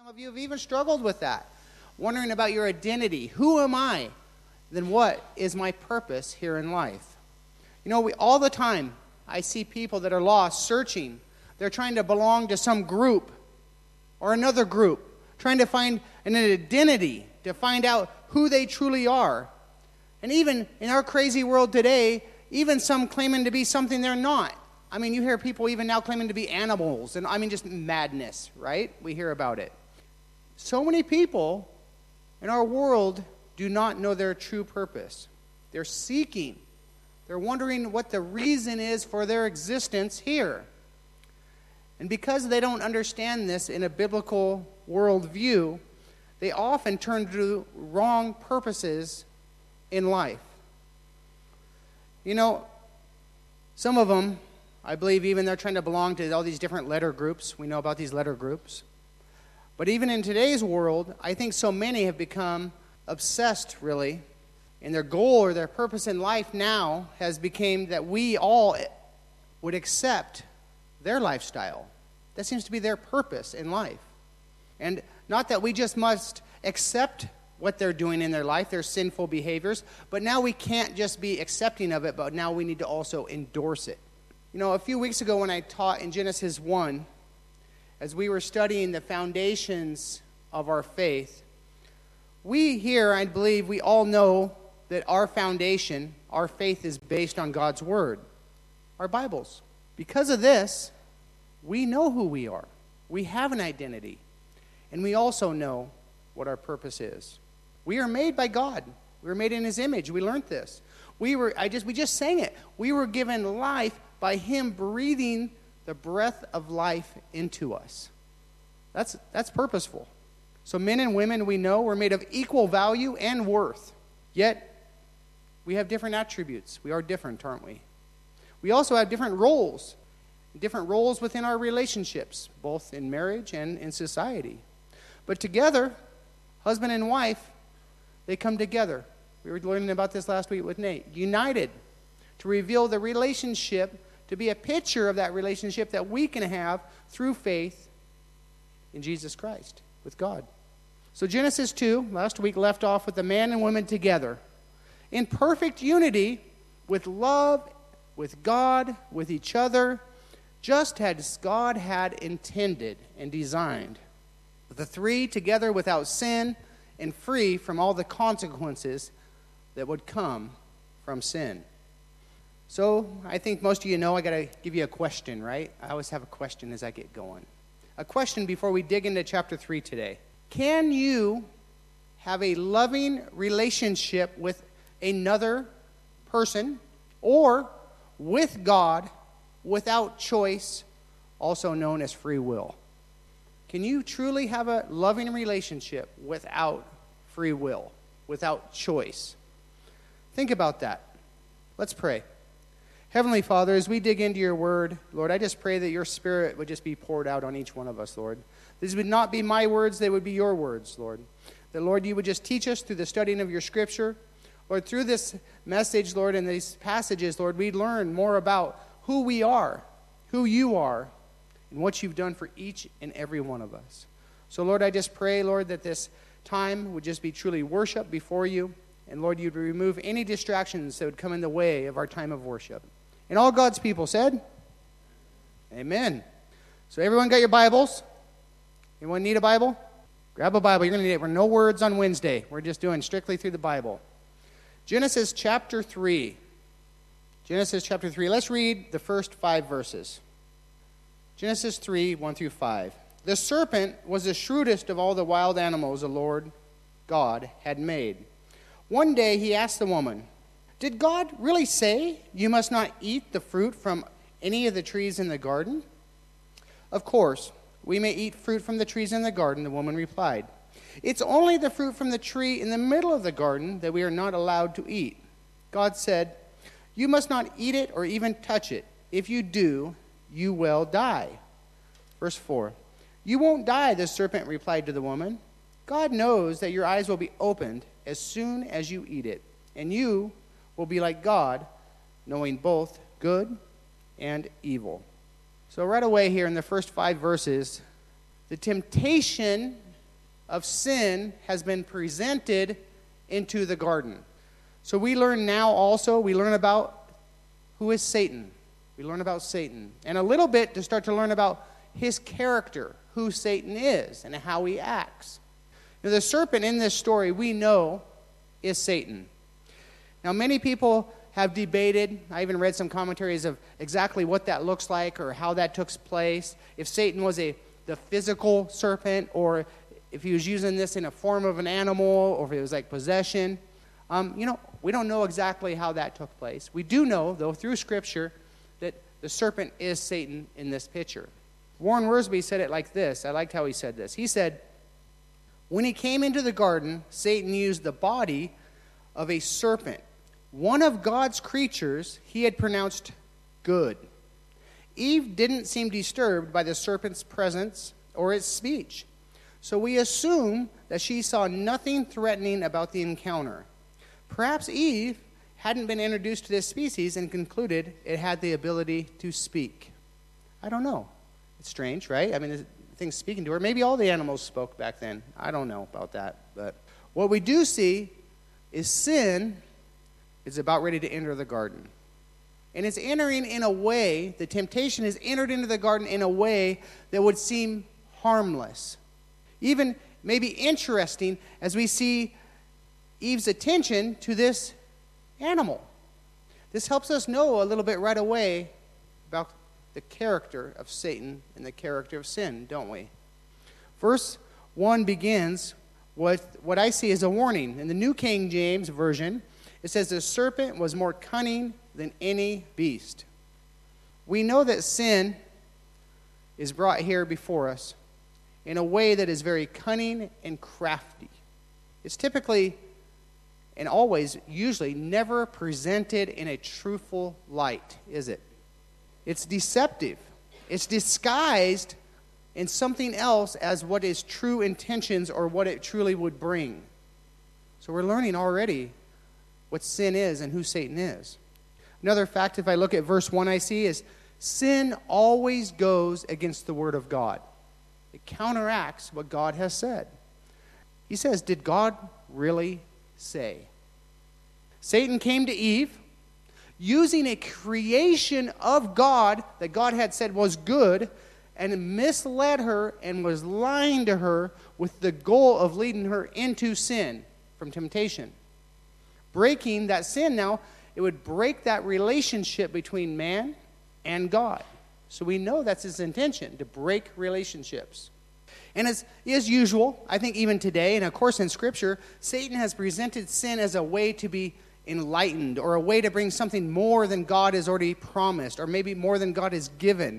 Some of you have even struggled with that, wondering about your identity. Who am I? Then what is my purpose here in life? You know, all the time, I see people that are lost, searching. They're trying to belong to some group or another group, trying to find an identity, to find out who they truly are. And even in our crazy world today, even some claiming to be something they're not. I mean, you hear people even now claiming to be animals, and I mean just madness, right? We hear about it. So many people in our world do not know their true purpose. They're seeking. They're wondering what the reason is for their existence here. And because they don't understand this in a biblical worldview, they often turn to wrong purposes in life. You know, some of them, I believe even they're trying to belong to all these different letter groups. We know about these letter groups. But even in today's world, I think so many have become obsessed, really, and their goal or their purpose in life now has become that we all would accept their lifestyle. That seems to be their purpose in life. And not that we just must accept what they're doing in their life, their sinful behaviors, but now we can't just be accepting of it, but now we need to also endorse it. You know, a few weeks ago when I taught in Genesis 1, as we were studying the foundations of our faith, we here, I believe, we all know that our foundation, our faith is based on God's Word, our Bibles. Because of this, we know who we are. We have an identity. And we also know what our purpose is. We are made by God. We were made in His image. We learned this. We just sang it. We were given life by Him breathing the breath of life into us. That's purposeful. So men and women, we know, we're made of equal value and worth. Yet, we have different attributes. We are different, aren't we? We also have different roles within our relationships, both in marriage and in society. But together, husband and wife, they come together. We were learning about this last week with Nate. United to reveal the relationship, to be a picture of that relationship that we can have through faith in Jesus Christ, with God. So Genesis 2, last week, left off with the man and woman together in perfect unity with love, with God, with each other, just as God had intended and designed. The three together without sin and free from all the consequences that would come from sin. So I think most of you know I got to give you a question, right? I always have a question as I get going. A question before we dig into chapter 3 today. Can you have a loving relationship with another person or with God without choice, also known as free will? Can you truly have a loving relationship without free will, without choice? Think about that. Let's pray. Heavenly Father, as we dig into your word, Lord, I just pray that your Spirit would just be poured out on each one of us, Lord. These would not be my words, they would be your words, Lord. That, Lord, you would just teach us through the studying of your scripture. Lord, through this message, Lord, and these passages, Lord, we'd learn more about who we are, who you are, and what you've done for each and every one of us. So, Lord, I just pray, Lord, that this time would just be truly worship before you. And, Lord, you'd remove any distractions that would come in the way of our time of worship. And all God's people said, amen. So everyone got your Bibles? Anyone need a Bible? Grab a Bible. You're going to need it. We're no words on Wednesday. We're just doing strictly through the Bible. Genesis chapter 3. Genesis chapter 3. Let's read the first 5 verses. Genesis 3, 1 through 5. The serpent was the shrewdest of all the wild animals the Lord God had made. One day he asked the woman, "Did God really say you must not eat the fruit from any of the trees in the garden?" "Of course, we may eat fruit from the trees in the garden," the woman replied. "It's only the fruit from the tree in the middle of the garden that we are not allowed to eat." God said, "You must not eat it or even touch it. If you do, you will die." Verse 4. "You won't die," the serpent replied to the woman. "God knows that your eyes will be opened as soon as you eat it, and you will be like God, knowing both good and evil." So right away here in the first 5 verses, the temptation of sin has been presented into the garden. So we learn now also, we learn about who is Satan. We learn about Satan. And a little bit to start to learn about his character, who Satan is, and how he acts. Now, the serpent in this story we know is Satan. Now, many people have debated, I even read some commentaries of exactly what that looks like or how that took place. If Satan was the physical serpent, or if he was using this in a form of an animal, or if it was like possession. We don't know exactly how that took place. We do know, though, through Scripture, that the serpent is Satan in this picture. Warren Wiersbe said it like this. I liked how he said this. He said, when he came into the garden, Satan used the body of a serpent, one of God's creatures he had pronounced good. Eve didn't seem disturbed by the serpent's presence or its speech, so we assume that she saw nothing threatening about the encounter. Perhaps Eve hadn't been introduced to this species and concluded it had the ability to speak. I don't know. It's strange, right? I mean, the thing's speaking to her. Maybe all the animals spoke back then. I don't know about that. But what we do see is sin is about ready to enter the garden. And it's entering in a way, the temptation is entered into the garden in a way that would seem harmless. Even maybe interesting as we see Eve's attention to this animal. This helps us know a little bit right away about the character of Satan and the character of sin, don't we? Verse 1 begins with what I see as a warning. In the New King James Version, it says, the serpent was more cunning than any beast. We know that sin is brought here before us in a way that is very cunning and crafty. It's typically and always, usually, never presented in a truthful light, is it? It's deceptive. It's disguised in something else as what is true intentions or what it truly would bring. So we're learning already what sin is and who Satan is. Another fact, if I look at verse 1, I see is sin always goes against the word of God. It counteracts what God has said. He says, did God really say? Satan came to Eve using a creation of God that God had said was good and misled her and was lying to her with the goal of leading her into sin from temptation. Breaking that sin now, it would break that relationship between man and God. So we know that's his intention, to break relationships. And as is usual, I think even today, and of course in Scripture, Satan has presented sin as a way to be enlightened or a way to bring something more than God has already promised or maybe more than God has given.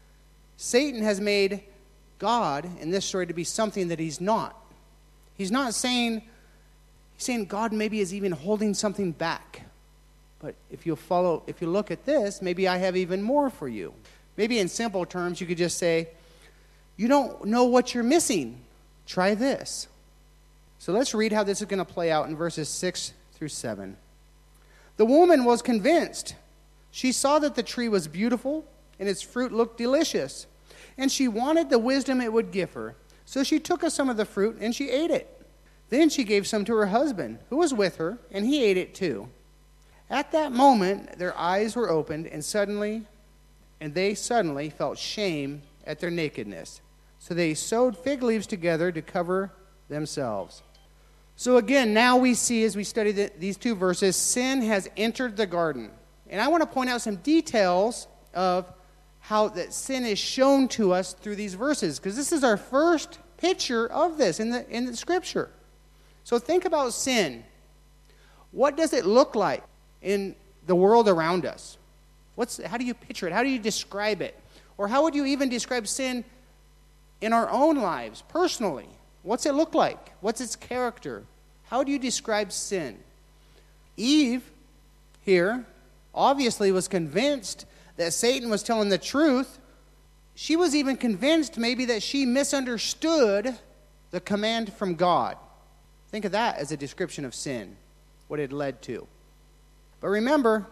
Satan has made God in this story to be something that he's not. He's not saying, he's saying God maybe is even holding something back. But if you look at this, maybe I have even more for you. Maybe in simple terms, you could just say, you don't know what you're missing. Try this. So let's read how this is going to play out in verses 6 through 7. The woman was convinced. She saw that the tree was beautiful and its fruit looked delicious, and she wanted the wisdom it would give her. So she took some of the fruit and she ate it. Then she gave some to her husband, who was with her, and he ate it too. At that moment, their eyes were opened, and they suddenly felt shame at their nakedness. So they sewed fig leaves together to cover themselves. So again, now we see as we study these two verses, sin has entered the garden. And I want to point out some details of how that sin is shown to us through these verses, because this is our first picture of this in the Scripture. So think about sin. What does it look like in the world around us? How do you picture it? How do you describe it? Or how would you even describe sin in our own lives, personally? What's it look like? What's its character? How do you describe sin? Eve here obviously was convinced that Satan was telling the truth. She was even convinced maybe that she misunderstood the command from God. Think of that as a description of sin, what it led to. But remember,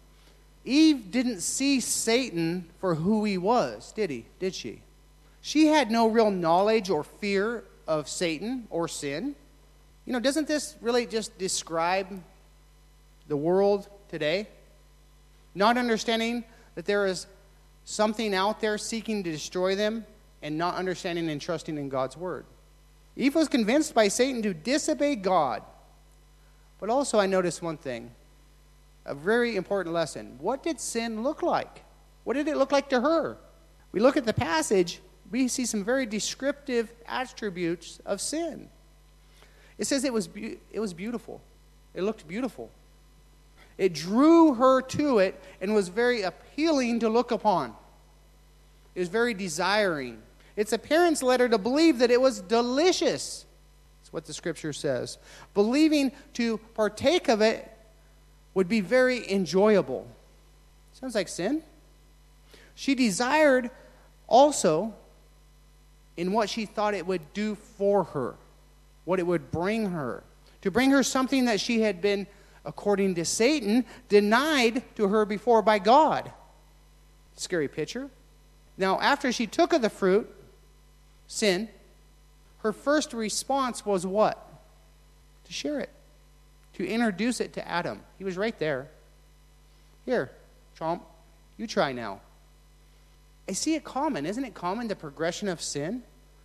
Eve didn't see Satan for who he was, did she? She had no real knowledge or fear of Satan or sin. You know, doesn't this really just describe the world today? Not understanding that there is something out there seeking to destroy them, and not understanding and trusting in God's word. Eve was convinced by Satan to disobey God. But also I noticed one thing, a very important lesson. What did sin look like? What did it look like to her? We look at the passage, we see some very descriptive attributes of sin. It says it was beautiful. It looked beautiful. It drew her to it and was very appealing to look upon. It was very desiring. Its appearance led her to believe that it was delicious. That's what the scripture says. Believing to partake of it would be very enjoyable. Sounds like sin. She desired also in what she thought it would do for her, what it would bring her. To bring her something that she had been, according to Satan, denied to her before by God. Scary picture. Now, after she took of the fruit, sin, her first response was what? To share it. To introduce it to Adam. He was right there. Here, chomp, you try now. I see it common. Isn't it common, the progression of sin?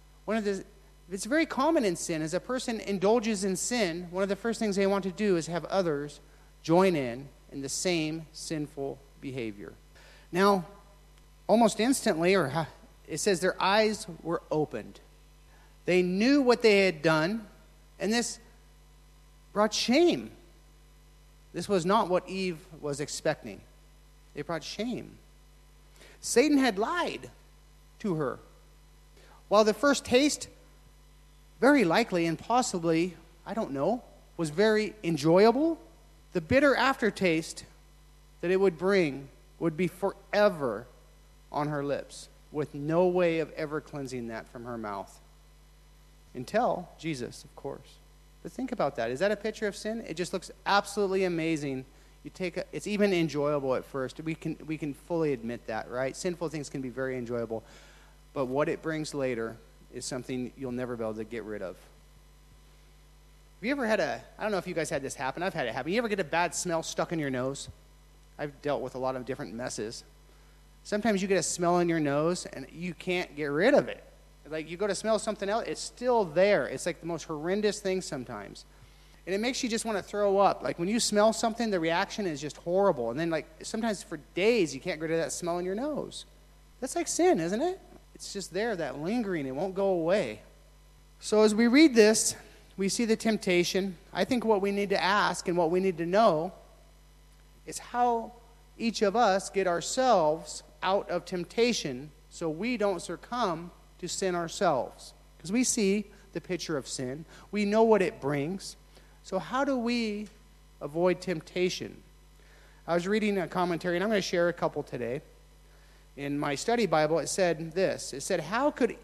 It's very common in sin. As a person indulges in sin, one of the first things they want to do is have others join in the same sinful behavior. Now, almost instantly, it says their eyes were opened. They knew what they had done, and this brought shame. This was not what Eve was expecting. It brought shame. Satan had lied to her. While the first taste, very likely and possibly, I don't know, was very enjoyable, the bitter aftertaste that it would bring would be forever on her lips, with no way of ever cleansing that from her mouth. Until Jesus, of course. But think about that. Is that a picture of sin? It just looks absolutely amazing. It's even enjoyable at first. We can fully admit that, right? Sinful things can be very enjoyable. But what it brings later is something you'll never be able to get rid of. Have you ever had I don't know if you guys had this happen. I've had it happen. You ever get a bad smell stuck in your nose? I've dealt with a lot of different messes. Sometimes you get a smell in your nose and you can't get rid of it. Like you go to smell something else, it's still there. It's like the most horrendous thing sometimes. And it makes you just want to throw up. Like when you smell something, the reaction is just horrible. And then like sometimes for days you can't get rid of that smell in your nose. That's like sin, isn't it? It's just there, that lingering. It won't go away. So as we read this, we see the temptation. I think what we need to ask and what we need to know is how each of us get ourselves out of temptation so we don't succumb to sin ourselves. Because we see the picture of sin. We know what it brings. So how do we avoid temptation? I was reading a commentary, and I'm going to share a couple today. In my study Bible, it said this. It said, how could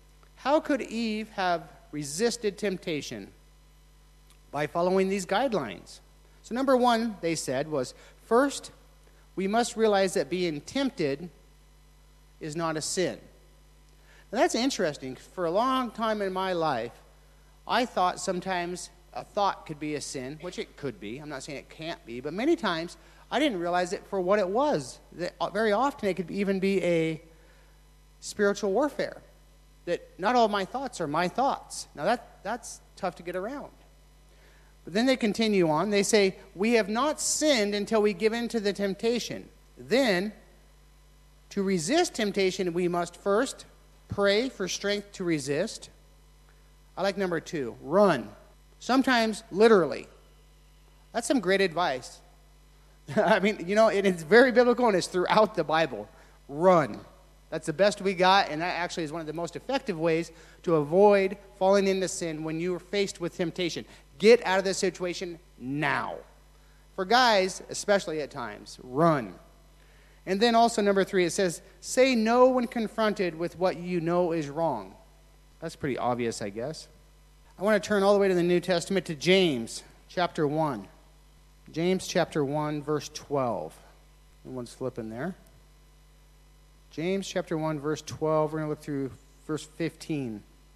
Eve have resisted temptation? By following these guidelines. So number one, they said, was first, we must realize that being tempted is not a sin. Now that's interesting. For a long time in my life, I thought sometimes a thought could be a sin, which it could be. I'm not saying it can't be, but many times I didn't realize it for what it was. That very often it could even be a spiritual warfare. That not all my thoughts are my thoughts. Now that's tough to get around. But then they continue on. They say, we have not sinned until we give in to the temptation. Then, to resist temptation, we must first pray for strength to resist. I like number 2, run. Sometimes literally. That's some great advice. I mean, it's very biblical and it's throughout the Bible. Run. That's the best we got, and that actually is one of the most effective ways to avoid falling into sin when you are faced with temptation. Get out of the situation now. For guys, especially at times, run. And then also number 3, it says, say no when confronted with what you know is wrong. That's pretty obvious, I guess. I want to turn all the way to the New Testament to James chapter 1. James chapter 1, verse 12. Everyone's flipping there. James chapter 1, verse 12. We're going to look through verse 15.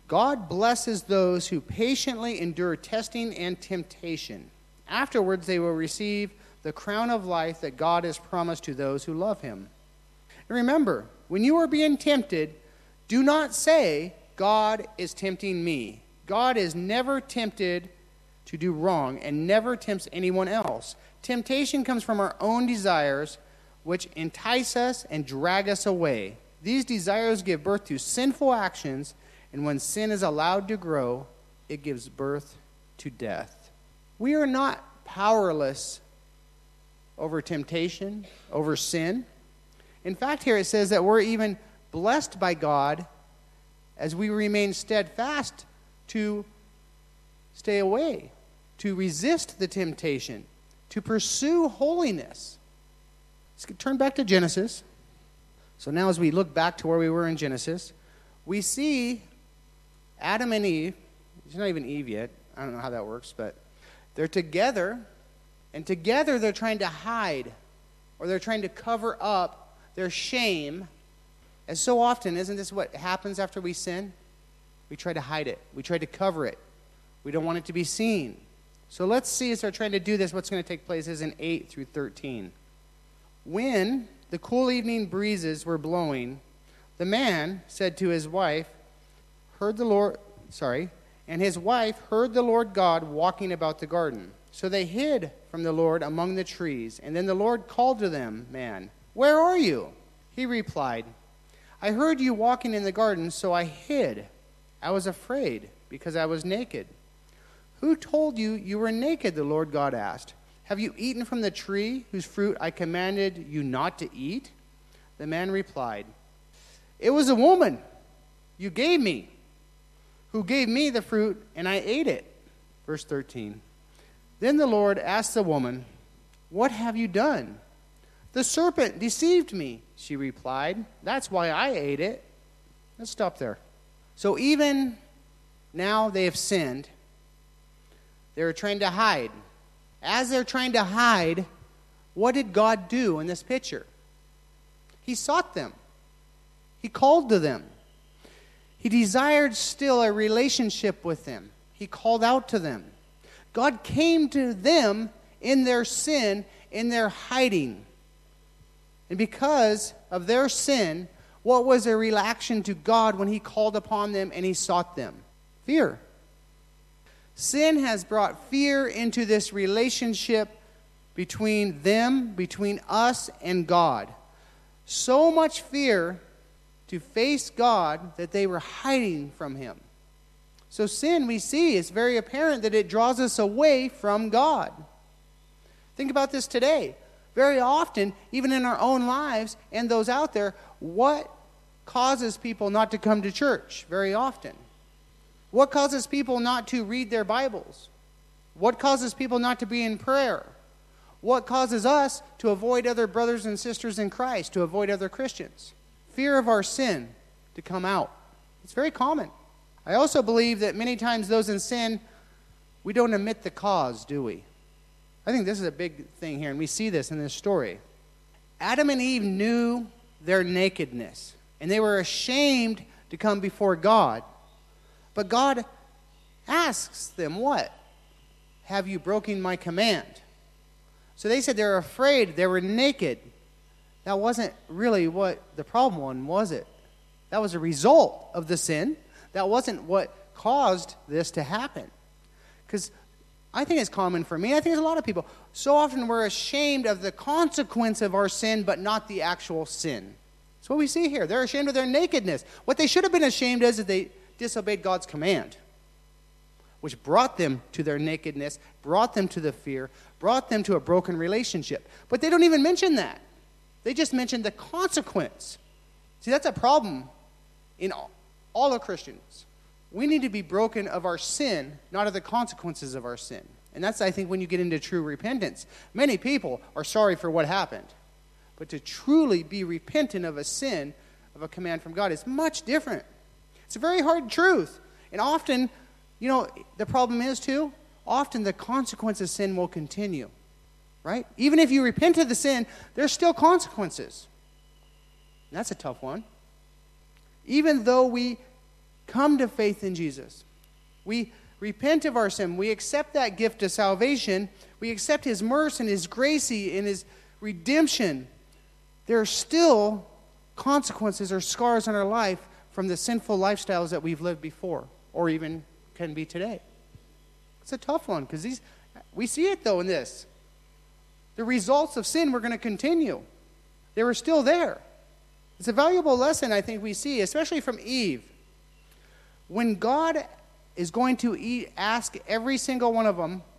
God blesses those who patiently endure testing and temptation. Afterwards, they will receive the crown of life that God has promised to those who love him. And remember, when you are being tempted, do not say, God is tempting me. God is never tempted to do wrong and never tempts anyone else. Temptation comes from our own desires, which entice us and drag us away. These desires give birth to sinful actions, and when sin is allowed to grow, it gives birth to death. We are not powerless over temptation, over sin. In fact, here it says that we're even blessed by God as we remain steadfast to stay away, to resist the temptation, to pursue holiness. Let's turn back to Genesis. So now as we look back to where we were in Genesis, we see Adam and Eve. It's not even Eve yet. I don't know how that works, but they're together, and together they're trying to hide, or they're trying to cover up their shame. As so often, isn't this what happens after we sin? We try to hide it. We try to cover it. We don't want it to be seen. So let's see, as they're trying to do this, what's going to take place is in 8 through 13. When the cool evening breezes were blowing, the man said to his wife, and his wife heard the Lord God walking about the garden. So they hid from the Lord among the trees. And then the Lord called to them, man, where are you? He replied, I heard you walking in the garden, so I hid. I was afraid because I was naked. Who told you you were naked? The Lord God asked. Have you eaten from the tree whose fruit I commanded you not to eat? The man replied, it was a woman you gave me, who gave me the fruit, and I ate it. Verse 13. Then the Lord asked the woman, what have you done? The serpent deceived me, she replied. That's why I ate it. Let's stop there. So even now they have sinned. They're trying to hide. As they're trying to hide, what did God do in this picture? He sought them. He called to them. He desired still a relationship with them. He called out to them. God came to them in their sin, in their hiding. And because of their sin, what was their reaction to God when he called upon them and he sought them? Fear. Sin has brought fear into this relationship between them, between us and God. So much fear to face God that they were hiding from him. So sin, we see, it's very apparent that it draws us away from God. Think about this today. Very often, even in our own lives and those out there, what causes people not to come to church very often? What causes people not to read their Bibles? What causes people not to be in prayer? What causes us to avoid other brothers and sisters in Christ, to avoid other Christians? Fear of our sin to come out. It's very common. I also believe that many times those in sin, we don't admit the cause, do we? I think this is a big thing here, and we see this in this story. Adam and Eve knew their nakedness, and they were ashamed to come before God. But God asks them, what? Have you broken my command? So they said they were afraid, they were naked. That wasn't really what the problem was it? That was a result of the sin. That wasn't what caused this to happen. Because I think it's common for me, I think it's a lot of people. So often we're ashamed of the consequence of our sin, but not the actual sin. That's what we see here. They're ashamed of their nakedness. What they should have been ashamed of is that they disobeyed God's command, which brought them to their nakedness, brought them to the fear, brought them to a broken relationship. But they don't even mention that. They just mention the consequence. See, that's a problem in all of Christians. We need to be broken of our sin, not of the consequences of our sin. And that's, I think, when you get into true repentance. Many people are sorry for what happened. But to truly be repentant of a sin, of a command from God, is much different. It's a very hard truth. And often, the problem is, too, often the consequence of sin will continue. Right? Even if you repent of the sin, there's still consequences. And that's a tough one. Even though we come to faith in Jesus. We repent of our sin. We accept that gift of salvation. We accept his mercy and his grace and his redemption. There are still consequences or scars in our life from the sinful lifestyles that we've lived before, or even can be today. It's a tough one, because we see it, though, in this. The results of sin were going to continue. They were still there. It's a valuable lesson, I think, we see, especially from Eve. When God is going to ask every single one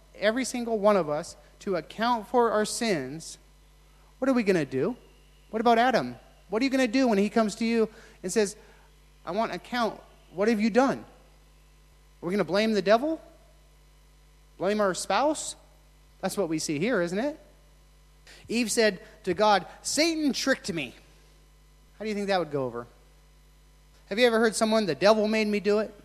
of us, to account for our sins, what are we going to do? What about Adam? What are you going to do when he comes to you and says, I want an account? What have you done? Are we going to blame the devil? Blame our spouse? That's what we see here, isn't it? Eve said to God, Satan tricked me. How do you think that would go over? Have you ever heard someone, the devil made me do it?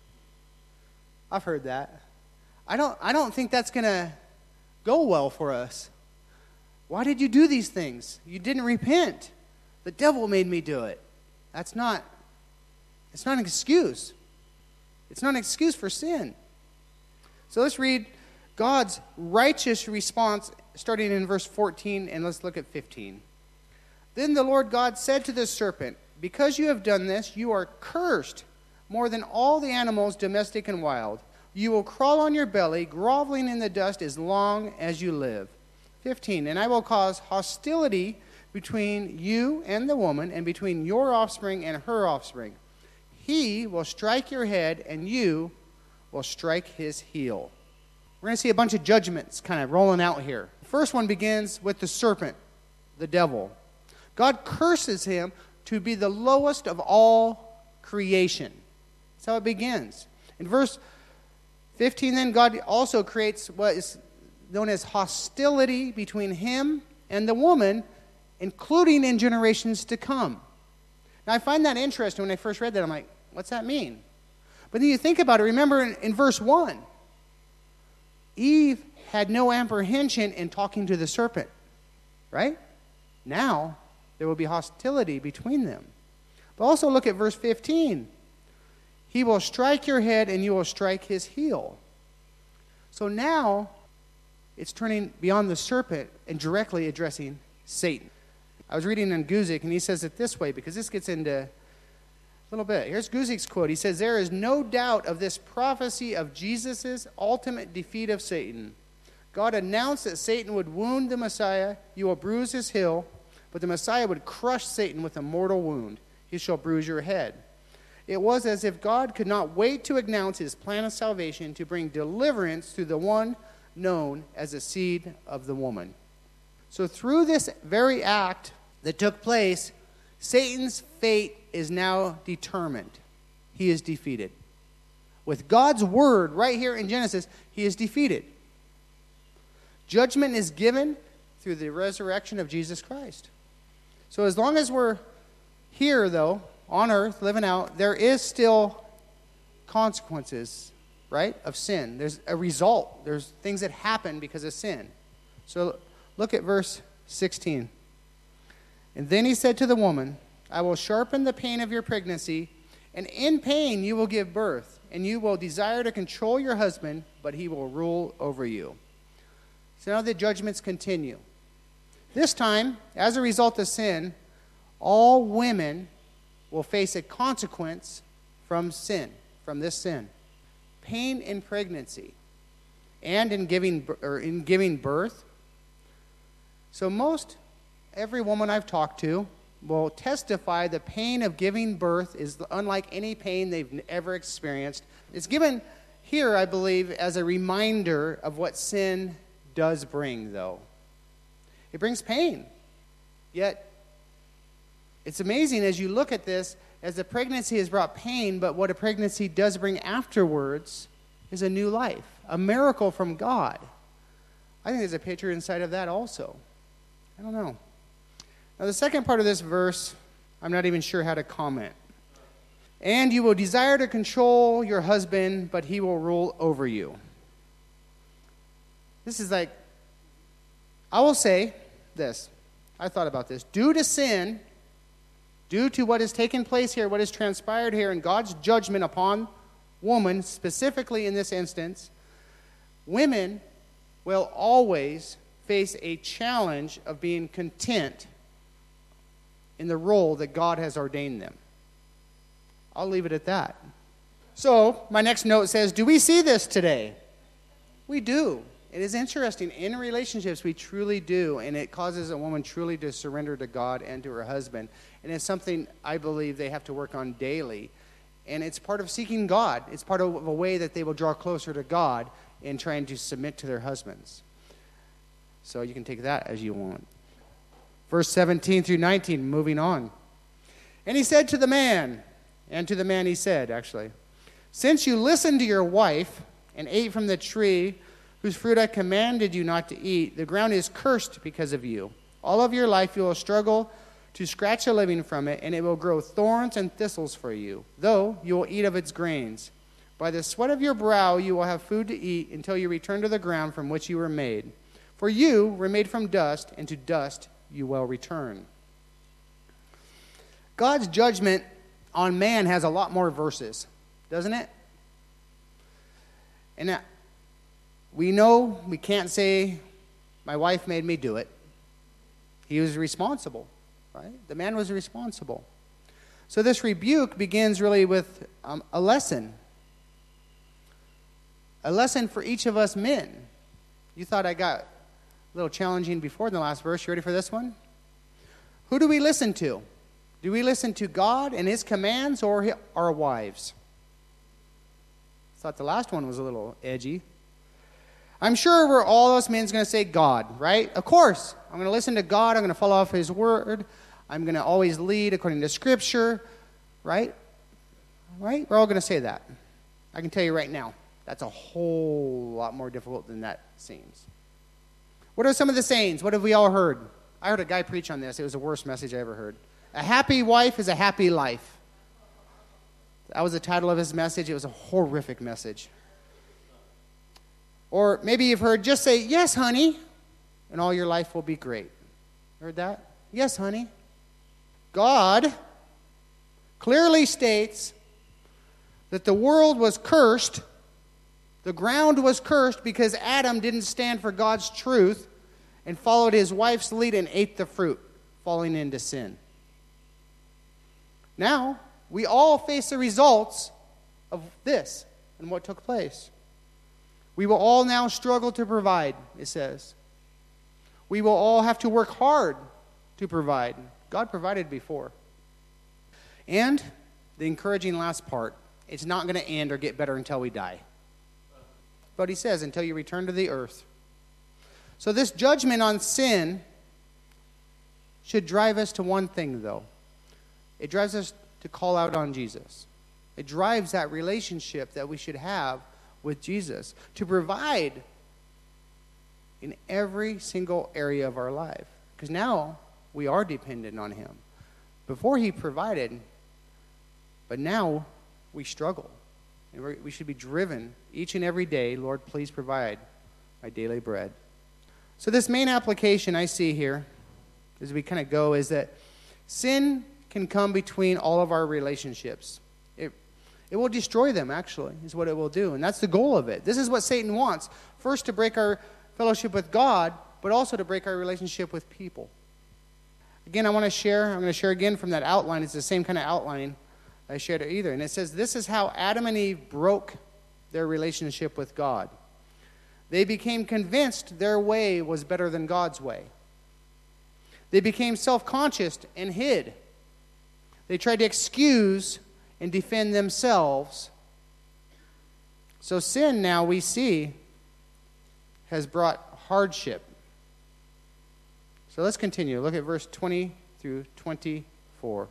I've heard that. I don't think that's going to go well for us. Why did you do these things? You didn't repent. The devil made me do it. It's not an excuse. It's not an excuse for sin. So let's read God's righteous response starting in verse 14, and let's look at 15. Then the Lord God said to the serpent, because you have done this, you are cursed more than all the animals, domestic and wild. You will crawl on your belly, groveling in the dust as long as you live. 15, and I will cause hostility between you and the woman, and between your offspring and her offspring. He will strike your head, and you will strike his heel. We're going to see a bunch of judgments kind of rolling out here. The first one begins with the serpent, the devil. God curses him to be the lowest of all creation. That's how it begins. In verse 15, then, God also creates what is known as hostility between him and the woman, including in generations to come. Now, I find that interesting. When I first read that, I'm like, what's that mean? But then you think about it. Remember in verse 1, Eve had no apprehension in talking to the serpent, right? Now, there will be hostility between them. But also look at verse 15. He will strike your head, and you will strike his heel. So now, it's turning beyond the serpent and directly addressing Satan. I was reading in Guzik, and he says it this way, because this gets into a little bit. Here's Guzik's quote. He says, there is no doubt of this prophecy of Jesus' ultimate defeat of Satan. God announced that Satan would wound the Messiah. You will bruise his heel, but the Messiah would crush Satan with a mortal wound. He shall bruise your head. It was as if God could not wait to announce his plan of salvation to bring deliverance through the one known as the seed of the woman. So through this very act that took place, Satan's fate is now determined. He is defeated. With God's word right here in Genesis, he is defeated. Judgment is given through the resurrection of Jesus Christ. So as long as we're here, though, on earth, living out, there is still consequences, right, of sin. There's a result. There's things that happen because of sin. So look at verse 16. And then he said to the woman, I will sharpen the pain of your pregnancy, and in pain you will give birth, and you will desire to control your husband, but he will rule over you. So now the judgments continue. This time, as a result of sin, all women will face a consequence from sin, from this sin. Pain in pregnancy and in giving birth. So every woman I've talked to will testify the pain of giving birth is unlike any pain they've ever experienced. It's given here, I believe, as a reminder of what sin does bring, though. It brings pain. Yet, it's amazing as you look at this, as the pregnancy has brought pain, but what a pregnancy does bring afterwards is a new life, a miracle from God. I think there's a picture inside of that also. I don't know. Now, the second part of this verse, I'm not even sure how to comment. And you will desire to control your husband, but he will rule over you. This is like, I will say this. I thought about this. Due to sin, due to what has taken place here, what has transpired here, and God's judgment upon woman, specifically in this instance, women will always face a challenge of being content in the role that God has ordained them. I'll leave it at that. So, my next note says, do we see this today? We do. It is interesting. In relationships, we truly do, and it causes a woman truly to surrender to God and to her husband. And it's something I believe they have to work on daily. And it's part of seeking God. It's part of a way that they will draw closer to God in trying to submit to their husbands. So you can take that as you want. Verse 17 through 19, moving on. And he said to the man, and to the man he said, actually, since you listened to your wife and ate from the tree whose fruit I commanded you not to eat, the ground is cursed because of you. All of your life you will struggle to scratch a living from it, and it will grow thorns and thistles for you, though you will eat of its grains. By the sweat of your brow you will have food to eat until you return to the ground from which you were made. For you were made from dust, and to dust you will return. God's judgment on man has a lot more verses, doesn't it? And we know we can't say, my wife made me do it. He was responsible, right? The man was responsible. So this rebuke begins really with a lesson. A lesson for each of us men. You thought I got a little challenging before in the last verse. You ready for this one? Who do we listen to? Do we listen to God and his commands or our wives? Thought the last one was a little edgy. I'm sure we're all us men's going to say God, right? Of course. I'm going to listen to God. I'm going to follow off his word. I'm going to always lead according to Scripture, right? Right? We're all going to say that. I can tell you right now, that's a whole lot more difficult than that seems. What are some of the sayings? What have we all heard? I heard a guy preach on this. It was the worst message I ever heard. A happy wife is a happy life. That was the title of his message. It was a horrific message. Or maybe you've heard, just say, yes, honey, and all your life will be great. Heard that? Yes, honey. God clearly states that the world was cursed, the ground was cursed because Adam didn't stand for God's truth and followed his wife's lead and ate the fruit, falling into sin. Now, we all face the results of this and what took place. We will all now struggle to provide, it says. We will all have to work hard to provide. God provided before. And the encouraging last part, it's not going to end or get better until we die. But he says, until you return to the earth. So this judgment on sin should drive us to one thing, though. It drives us to call out on Jesus. It drives that relationship that we should have with Jesus, to provide in every single area of our life. Because now we are dependent on him. Before he provided, but now we struggle. And we should be driven each and every day, Lord, please provide my daily bread. So this main application I see here, as we kind of go, is that sin can come between all of our relationships. It will destroy them, actually, is what it will do. And that's the goal of it. This is what Satan wants. First, to break our fellowship with God, but also to break our relationship with people. Again, I'm going to share again from that outline. It's the same kind of outline I shared either. And it says, this is how Adam and Eve broke their relationship with God. They became convinced their way was better than God's way. They became self-conscious and hid. They tried to excuse and defend themselves. So sin, now we see, has brought hardship. So let's continue. Look at verse 20 through 24.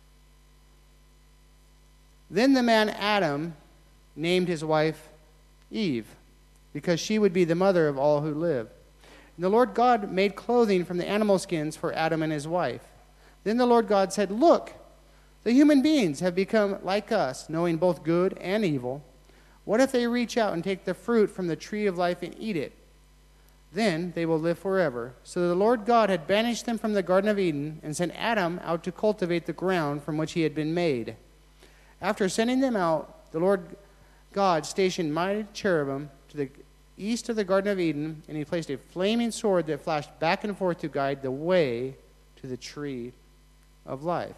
Then the man Adam named his wife Eve, because she would be the mother of all who live. And the Lord God made clothing from the animal skins for Adam and his wife. Then the Lord God said, look, the human beings have become like us, knowing both good and evil. What if they reach out and take the fruit from the tree of life and eat it? Then they will live forever. So the Lord God had banished them from the Garden of Eden and sent Adam out to cultivate the ground from which he had been made. After sending them out, the Lord God stationed mighty cherubim to the east of the Garden of Eden, and he placed a flaming sword that flashed back and forth to guide the way to the tree of life.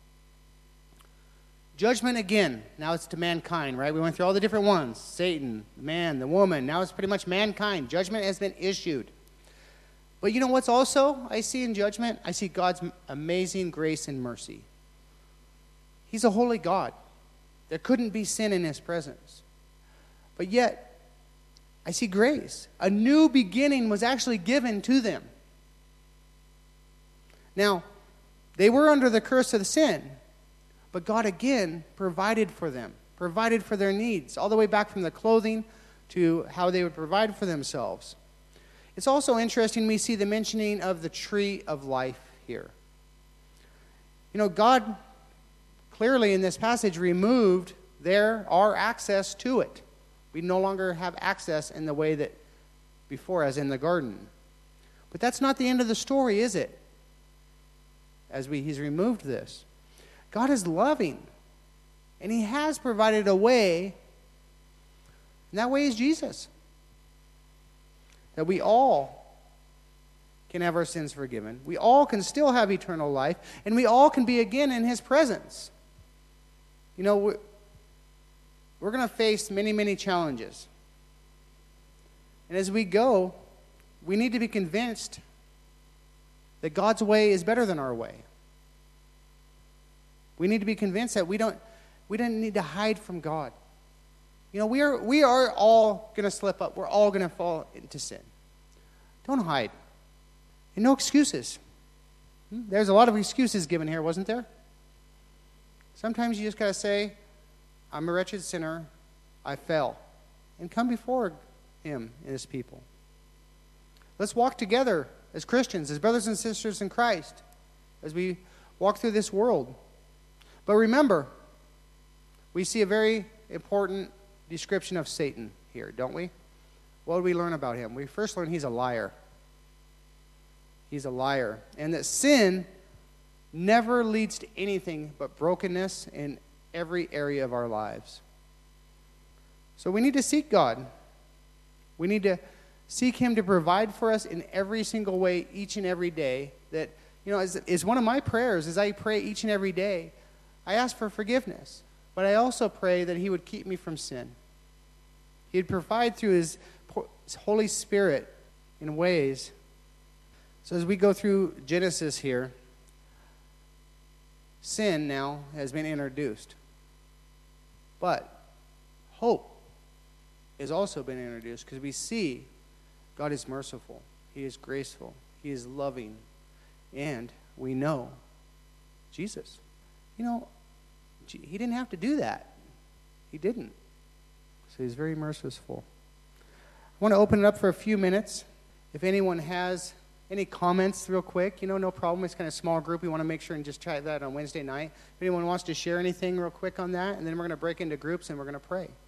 Judgment again. Now it's to mankind, right? We went through all the different ones. Satan, the man, the woman. Now it's pretty much mankind. Judgment has been issued. But you know what's also I see in judgment? I see God's amazing grace and mercy. He's a holy God. There couldn't be sin in his presence. But yet, I see grace. A new beginning was actually given to them. Now, they were under the curse of the sin. But God again provided for them, provided for their needs, all the way back from the clothing to how they would provide for themselves. It's also interesting we see the mentioning of the tree of life here. You know, God clearly in this passage removed our access to it. We no longer have access in the way that before, as in the garden. But that's not the end of the story, is it? He's removed this. God is loving, and he has provided a way, and that way is Jesus. That we all can have our sins forgiven. We all can still have eternal life, and we all can be again in his presence. You know, we're going to face many, many challenges. And as we go, we need to be convinced that God's way is better than our way. We need to be convinced that we don't need to hide from God. You know, we are all going to slip up. We're all going to fall into sin. Don't hide. And no excuses. There's a lot of excuses given here, wasn't there? Sometimes you just got to say, I'm a wretched sinner. I fell. And come before him and his people. Let's walk together as Christians, as brothers and sisters in Christ, as we walk through this world. But remember, we see a very important description of Satan here, don't we? What do we learn about him? We first learn he's a liar. He's a liar. And that sin never leads to anything but brokenness in every area of our lives. So we need to seek God. We need to seek him to provide for us in every single way, each and every day. That, you know, is one of my prayers as I pray each and every day. I ask for forgiveness, but I also pray that he would keep me from sin. He'd provide through his Holy Spirit in ways. So as we go through Genesis here, sin now has been introduced. But hope has also been introduced because we see God is merciful. He is graceful. He is loving. And we know Jesus. You know, he didn't have to do that. He didn't. So he's very merciful. I want to open it up for a few minutes. If anyone has any comments real quick, you know, no problem. It's kind of a small group. We want to make sure and just try that on Wednesday night. If anyone wants to share anything real quick on that, and then we're going to break into groups and we're going to pray.